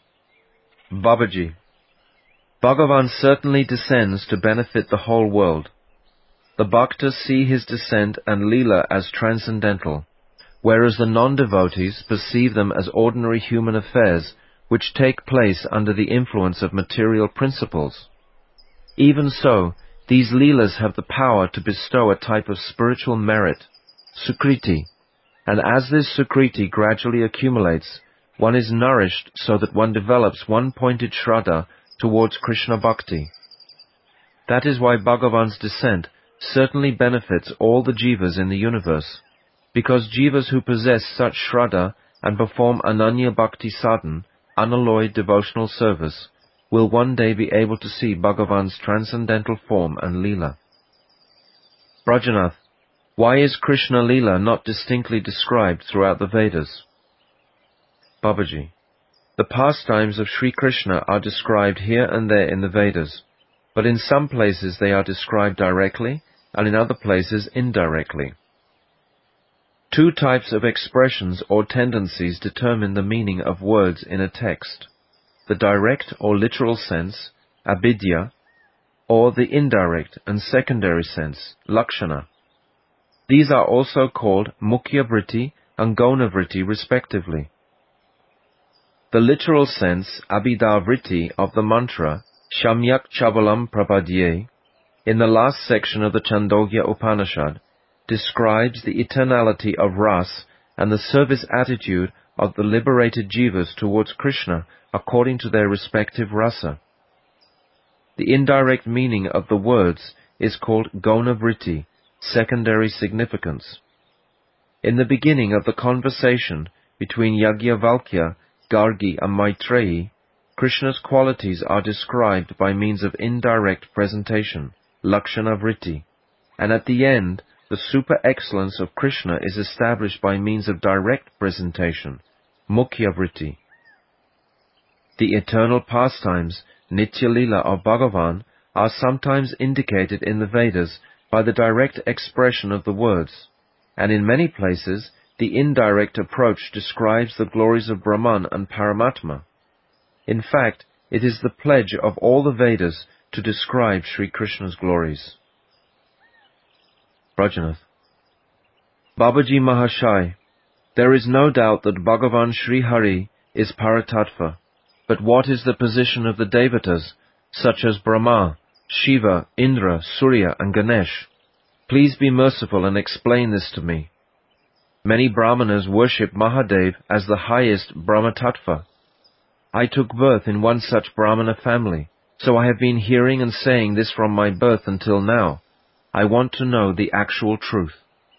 Babaji, Bhagavan certainly descends to benefit the whole world. The bhaktas see his descent and Leela as transcendental, whereas the non-devotees perceive them as ordinary human affairs which take place under the influence of material principles. Even so, these Leelas have the power to bestow a type of spiritual merit, Sukriti, and as this Sukriti gradually accumulates, one is nourished so that one develops one-pointed Shraddha towards Krishna Bhakti. That is why Bhagavan's descent certainly benefits all the jivas in the universe, because jivas who possess such Shraddha and perform Ananya Bhakti Sadhan, unalloyed devotional service, will one day be able to see Bhagavan's transcendental form and Leela. Brajanath, why is Krishna Leela not distinctly described throughout the Vedas? Babaji, the pastimes of Sri Krishna are described here and there in the Vedas, but in some places they are described directly and in other places indirectly. Two types of expressions or tendencies determine the meaning of words in a text: the direct or literal sense abidya, or the indirect and secondary sense, lakshana. These are also called mukhya vritti and gona vritti respectively. The literal sense, abhida vritti, of the mantra, Shamyak Chabalam Prapadye, in the last section of the Chandogya Upanishad, describes the eternality of ras and the service attitude of the liberated jivas towards Krishna according to their respective rasa. The indirect meaning of the words is called gona vritti, secondary significance. In the beginning of the conversation between Yajnavalkya, Gargi and Maitreyi, Krishna's qualities are described by means of indirect presentation, lakshana vritti, and at the end, the super-excellence of Krishna is established by means of direct presentation, mukhya vritti. The eternal pastimes, Nitya Lila of Bhagavan, are sometimes indicated in the Vedas by the direct expression of the words, and in many places the indirect approach describes the glories of Brahman and Paramatma. In fact, it is the pledge of all the Vedas to describe Sri Krishna's glories. Brajanath. Babaji Mahashai, there is no doubt that Bhagavan Sri Hari is Paratattva, but what is the position of the Devatas, such as Brahma, Shiva, Indra, Surya and Ganesh? Please be merciful and explain this to me. Many Brahmanas worship Mahadev as the highest Brahmatattva. I took birth in one such Brahmana family, so I have been hearing and saying this from my birth until now. I want to know the actual truth.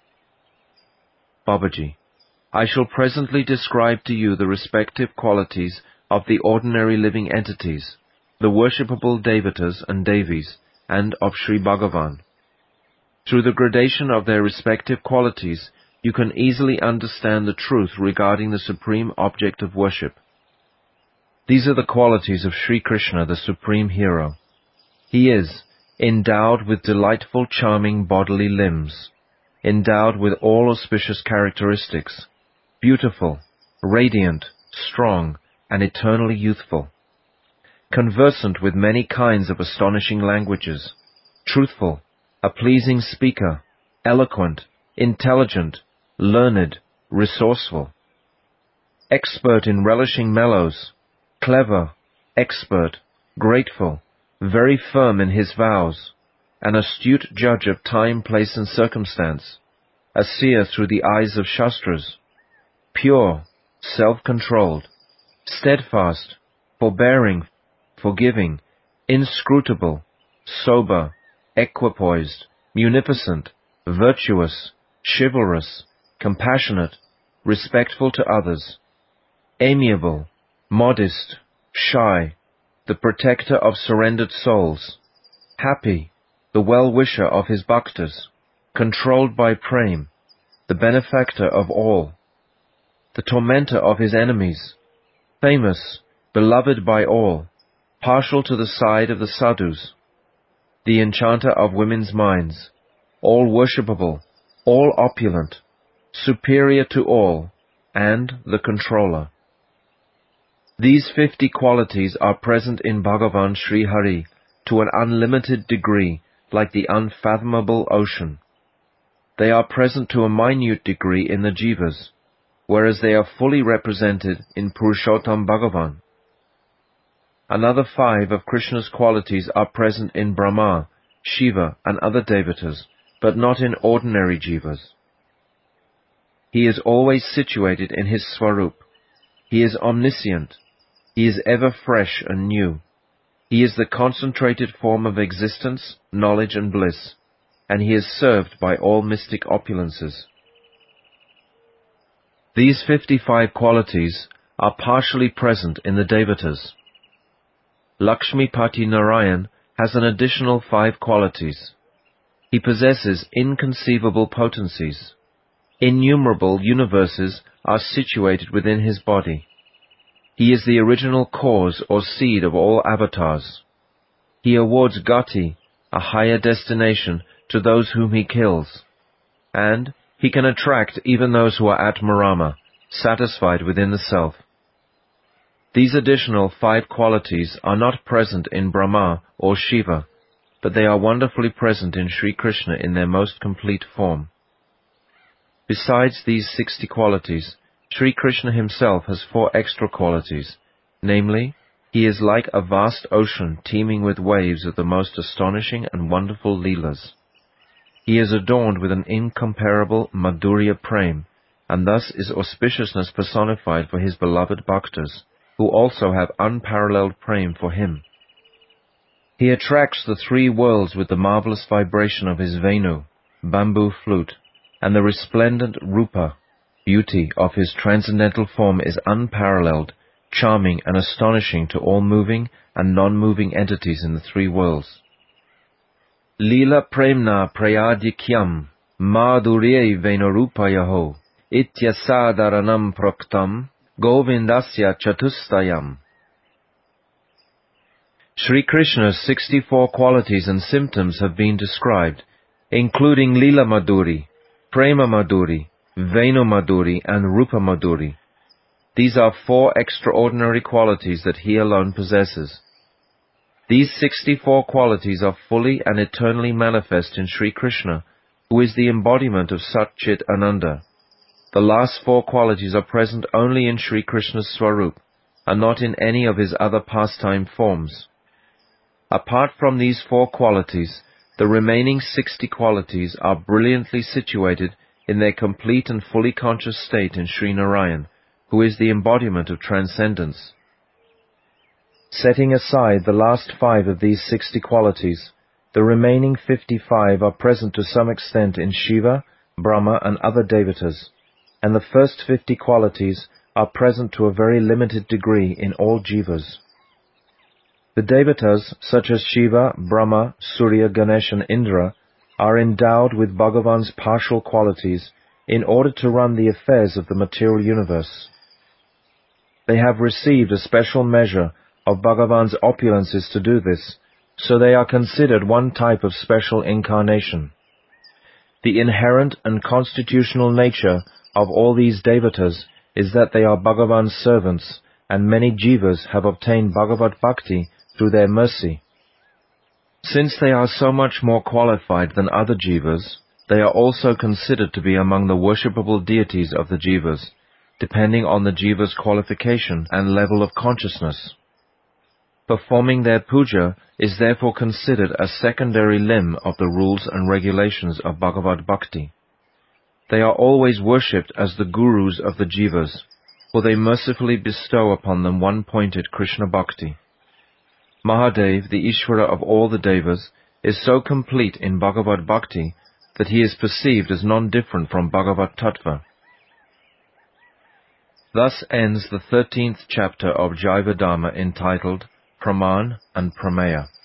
Babaji, I shall presently describe to you the respective qualities of the ordinary living entities, the worshipable Devatas and Devis, and of Sri Bhagavan. Through the gradation of their respective qualities, you can easily understand the truth regarding the supreme object of worship. These are the qualities of Sri Krishna, the supreme hero. He is endowed with delightful, charming bodily limbs, endowed with all auspicious characteristics, beautiful, radiant, strong, and eternally youthful, conversant with many kinds of astonishing languages, truthful, a pleasing speaker, eloquent, intelligent, learned, resourceful, expert in relishing mellows, clever, expert, grateful, very firm in his vows, an astute judge of time, place and circumstance, a seer through the eyes of Shastras, pure, self-controlled, steadfast, forbearing, forgiving, inscrutable, sober, equipoised, munificent, virtuous, chivalrous, compassionate, respectful to others, amiable, modest, shy, the protector of surrendered souls, happy, the well-wisher of his bhaktas, controlled by prem, the benefactor of all, the tormentor of his enemies, famous, beloved by all, partial to the side of the sadhus, the enchanter of women's minds, all worshipable, all opulent, superior to all, and the controller. These fifty qualities are present in Bhagavan Sri Hari to an unlimited degree, like the unfathomable ocean. They are present to a minute degree in the jivas, whereas they are fully represented in Purushottam Bhagavan. Another five of Krishna's qualities are present in Brahma, Shiva and other devatas, but not in ordinary jivas. He is always situated in his Swarup. He is omniscient. He is ever fresh and new. He is the concentrated form of existence, knowledge and bliss, and he is served by all mystic opulences. These fifty-five qualities are partially present in the devatas. Lakshmipati Narayan has an additional five qualities. He possesses inconceivable potencies. Innumerable universes are situated within his body. He is the original cause or seed of all avatars. He awards gati, a higher destination, to those whom he kills. And he can attract even those who are atmarama, satisfied within the self. These additional five qualities are not present in Brahma or Shiva, but they are wonderfully present in Sri Krishna in their most complete form. Besides these sixty qualities, Sri Krishna himself has four extra qualities, namely, he is like a vast ocean teeming with waves of the most astonishing and wonderful leelas. He is adorned with an incomparable Madhurya Prem, and thus is auspiciousness personified for his beloved bhaktas, who also have unparalleled prem for him. He attracts the three worlds with the marvelous vibration of his Venu, bamboo flute, and the resplendent Rupa, beauty of his transcendental form is unparalleled, charming and astonishing to all moving and non-moving entities in the three worlds. Lila premna prayadikyam madhurye venurupayaho ityasadaranam proktam govindasya chatustayam. Sri Krishna's sixty-four qualities and symptoms have been described, including Lila Madhuri, Prema Madhuri, Venu Madhuri, and Rupa Madhuri. These are four extraordinary qualities that he alone possesses. These sixty-four qualities are fully and eternally manifest in Sri Krishna, who is the embodiment of Sat Chit Ananda. The last four qualities are present only in Sri Krishna's Swarup, and not in any of his other pastime forms. Apart from these four qualities, the remaining sixty qualities are brilliantly situated in their complete and fully conscious state in Sri Narayan, who is the embodiment of transcendence. Setting aside the last five of these sixty qualities, the remaining fifty-five are present to some extent in Shiva, Brahma, and other devatas, and the first fifty qualities are present to a very limited degree in all jivas. The devatas, such as Shiva, Brahma, Surya, Ganesh, and Indra, are endowed with Bhagavan's partial qualities in order to run the affairs of the material universe. They have received a special measure of Bhagavan's opulences to do this, so they are considered one type of special incarnation. The inherent and constitutional nature of all these devatas is that they are Bhagavan's servants, and many jivas have obtained Bhagavad Bhakti through their mercy. Since they are so much more qualified than other jivas, they are also considered to be among the worshipable deities of the jivas, depending on the jiva's qualification and level of consciousness. Performing their puja is therefore considered a secondary limb of the rules and regulations of Bhagavad Bhakti. They are always worshipped as the gurus of the jivas, for they mercifully bestow upon them one-pointed Krishna Bhakti. Mahadev, the Ishvara of all the devas, is so complete in Bhagavad Bhakti that he is perceived as non-different from Bhagavad Tattva. Thus ends the thirteenth chapter of Jaiva Dhamma entitled Praman and Prameya.